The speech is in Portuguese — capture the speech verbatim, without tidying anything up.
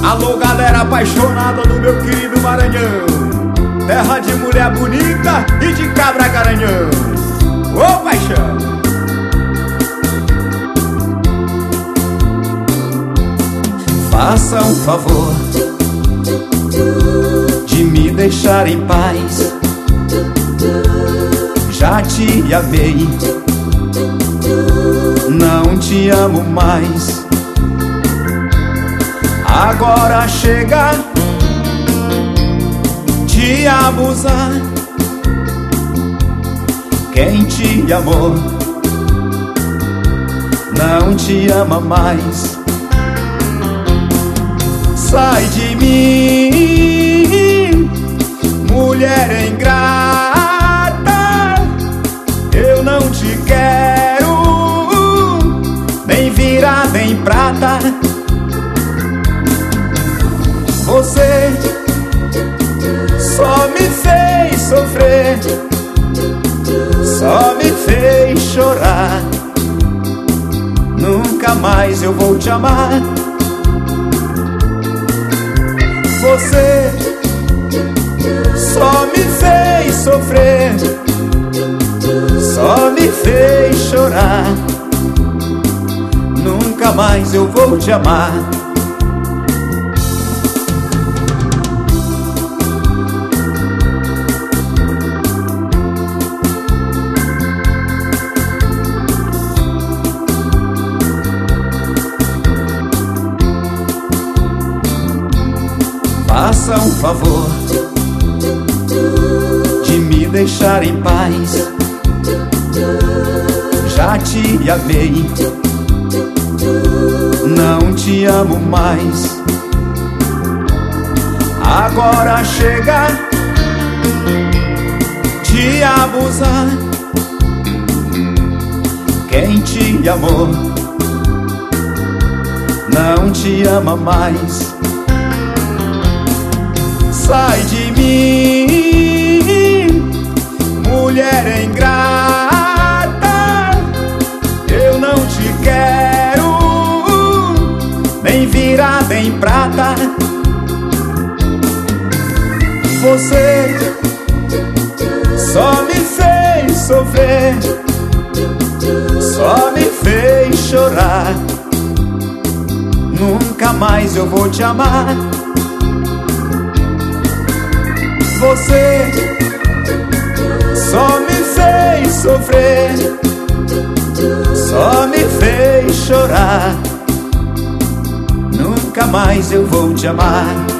Alô, galera apaixonada do meu querido Maranhão, terra de mulher bonita e de cabra garanhão. Ô paixão! Faça um favor de me deixar em paz. Já te amei, não te amo mais. Agora chega de abusar. Quem te amou não te ama mais. Sai de mim, mulher ingrata. Eu não te quero, nem virada em prata. Você só me fez sofrer, só me fez chorar. Nunca mais eu vou te amar. Você só me fez sofrer, só me fez chorar. Nunca mais eu vou te amar. Faça um favor de me deixar em paz. Já te amei, não te amo mais. Agora chega de abusar. Quem te amou não te ama mais. Sai de mim, mulher ingrata. Eu não te quero, nem virada em prata. Você só me fez sofrer, só me fez chorar. Nunca mais eu vou te amar. Você só me fez sofrer, só me fez chorar. Nunca mais eu vou te amar.